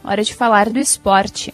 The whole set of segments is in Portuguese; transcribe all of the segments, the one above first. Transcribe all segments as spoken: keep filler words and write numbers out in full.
hora de falar do esporte.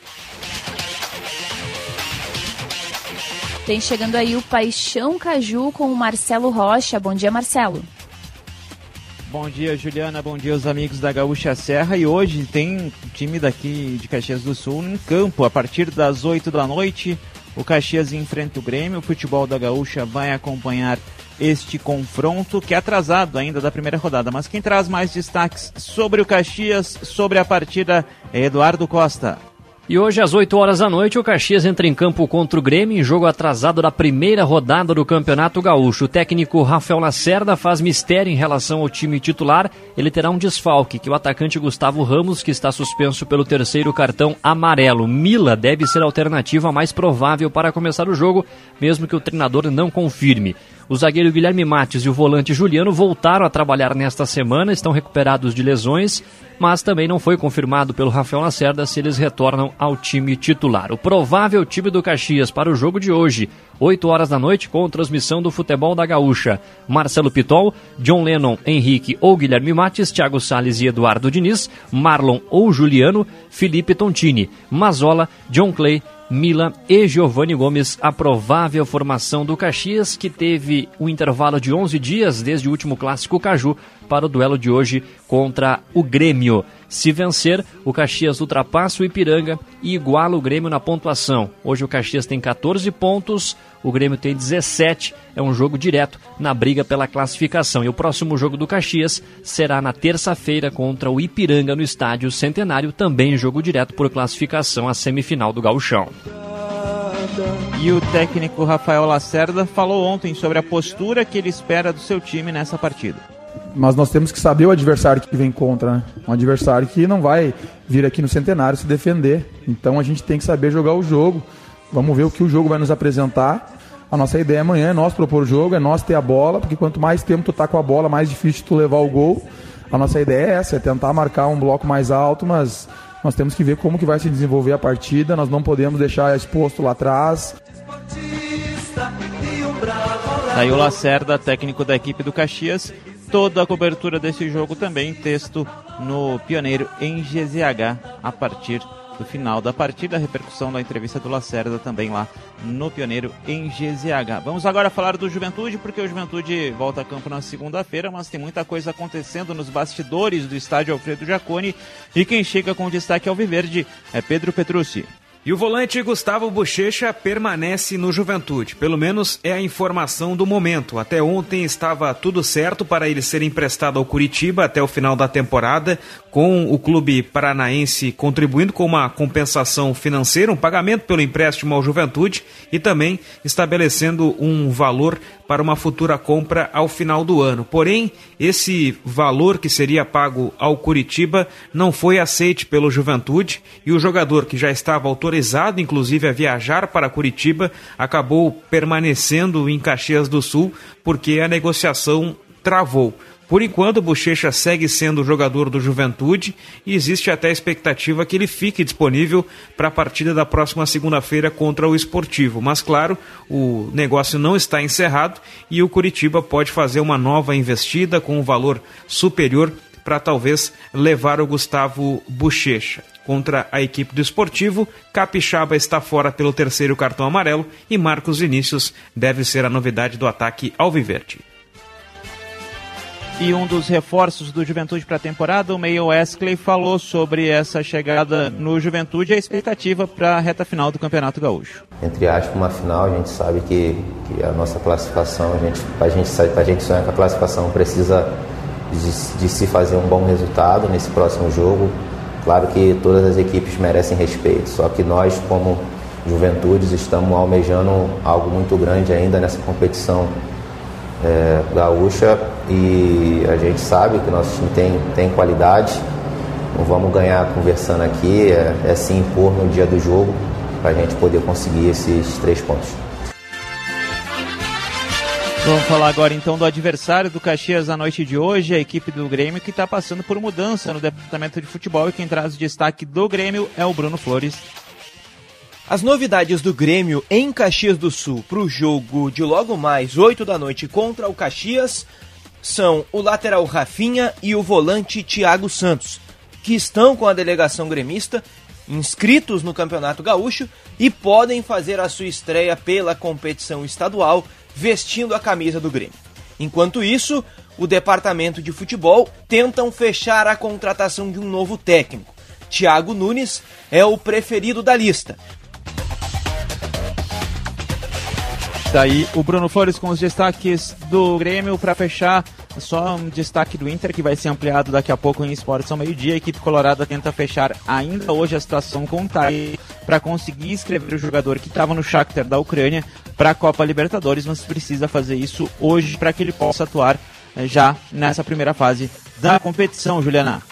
Tem chegando aí o Paixão Caju com o Marcelo Rocha. Bom dia, Marcelo. Bom dia, Juliana. Bom dia aos amigos da Gaúcha Serra. E hoje tem time daqui de Caxias do Sul em campo. A partir das oito da noite, o Caxias enfrenta o Grêmio. O futebol da Gaúcha vai acompanhar este confronto, que é atrasado ainda da primeira rodada. Mas quem traz mais destaques sobre o Caxias, sobre a partida, é Eduardo Costa. E hoje, às oito horas da noite, o Caxias entra em campo contra o Grêmio em jogo atrasado da primeira rodada do Campeonato Gaúcho. O técnico Rafael Lacerda faz mistério em relação ao time titular. Ele terá um desfalque, que é o atacante Gustavo Ramos, que está suspenso pelo terceiro cartão amarelo. Mila deve ser a alternativa mais provável para começar o jogo, mesmo que o treinador não confirme. O zagueiro Guilherme Mates e o volante Juliano voltaram a trabalhar nesta semana, estão recuperados de lesões, mas também não foi confirmado pelo Rafael Lacerda se eles retornam ao time titular. O provável time do Caxias para o jogo de hoje, oito horas da noite, com transmissão do Futebol da Gaúcha. Marcelo Pitol, John Lennon, Henrique ou Guilherme Mates, Thiago Salles e Eduardo Diniz, Marlon ou Juliano, Felipe Tontini, Mazola, John Clay, Mila e Giovanni Gomes, a provável formação do Caxias, que teve um intervalo de onze dias desde o último clássico Caju para o duelo de hoje contra o Grêmio. Se vencer, o Caxias ultrapassa o Ipiranga e iguala o Grêmio na pontuação. Hoje o Caxias tem catorze pontos, o Grêmio tem dezessete, é um jogo direto na briga pela classificação. E o próximo jogo do Caxias será na terça-feira contra o Ipiranga no Estádio Centenário, também jogo direto por classificação à semifinal do Gauchão. E o técnico Rafael Lacerda falou ontem sobre a postura que ele espera do seu time nessa partida. Mas nós temos que saber o adversário que vem contra, né? Um adversário que não vai vir aqui no Centenário se defender. Então a gente tem que saber jogar o jogo. Vamos ver o que o jogo vai nos apresentar. A nossa ideia amanhã é nós propor o jogo, é nós ter a bola, porque quanto mais tempo tu tá com a bola, mais difícil tu levar o gol. A nossa ideia é essa, é tentar marcar um bloco mais alto, mas nós temos que ver como que vai se desenvolver a partida. Nós não podemos deixar exposto lá atrás. Aí o Lacerda, técnico da equipe do Caxias. Toda a cobertura desse jogo também, texto no Pioneiro em G Z H, a partir do final da partida, a repercussão da entrevista do Lacerda também lá no Pioneiro em G Z H. Vamos agora falar do Juventude, porque o Juventude volta a campo na segunda-feira, mas tem muita coisa acontecendo nos bastidores do estádio Alfredo Jaconi, e quem chega com destaque ao Alviverde é Pedro Petrucci. E o volante Gustavo Bochecha permanece no Juventude, pelo menos é a informação do momento. Até ontem estava tudo certo para ele ser emprestado ao Curitiba até o final da temporada, com o clube paranaense contribuindo com uma compensação financeira, um pagamento pelo empréstimo ao Juventude e também estabelecendo um valor para uma futura compra ao final do ano. Porém, esse valor que seria pago ao Curitiba não foi aceite pelo Juventude e o jogador, que já estava autorizado inclusive a viajar para Curitiba, acabou permanecendo em Caxias do Sul porque a negociação travou. Por enquanto, o Bochecha segue sendo jogador do Juventude e existe até a expectativa que ele fique disponível para a partida da próxima segunda-feira contra o Esportivo. Mas, claro, o negócio não está encerrado e o Curitiba pode fazer uma nova investida com um valor superior para talvez levar o Gustavo Bochecha. Contra a equipe do Esportivo, Capixaba está fora pelo terceiro cartão amarelo e Marcos Vinícius deve ser a novidade do ataque alviverde. E um dos reforços do Juventude para a temporada, o meia Wesley, falou sobre essa chegada no Juventude e a expectativa para a reta final do Campeonato Gaúcho. Entre aspas, uma final, a gente sabe que, que a nossa classificação, a gente, a gente, a gente sonha com a classificação, precisa de, de se fazer um bom resultado nesse próximo jogo. Claro que todas as equipes merecem respeito, só que nós, como Juventudes, estamos almejando algo muito grande ainda nessa competição É, gaúcha, e a gente sabe que nosso time tem, tem qualidade. Não vamos ganhar conversando aqui, é, é se impor no dia do jogo para a gente poder conseguir esses três pontos. Vamos falar agora então do adversário do Caxias na noite de hoje, a equipe do Grêmio, que está passando por mudança no departamento de futebol, e quem traz o destaque do Grêmio é o Bruno Flores. As novidades do Grêmio em Caxias do Sul para o jogo de logo mais oito da noite contra o Caxias são o lateral Rafinha e o volante Thiago Santos. que estão com a delegação gremista, inscritos no Campeonato Gaúcho e podem fazer a sua estreia pela competição estadual vestindo a camisa do Grêmio. Enquanto isso, o departamento de futebol tentam fechar a contratação de um novo técnico. Thiago Nunes é o preferido da lista. Daí o Bruno Flores com os destaques do Grêmio. Para fechar, só um destaque do Inter que vai ser ampliado daqui a pouco em Esportes ao meio-dia. A equipe colorada tenta fechar ainda hoje a situação com o Thay para conseguir inscrever o jogador que estava no Shakhtar da Ucrânia para a Copa Libertadores, mas precisa fazer isso hoje para que ele possa atuar já nessa primeira fase da competição, Juliana.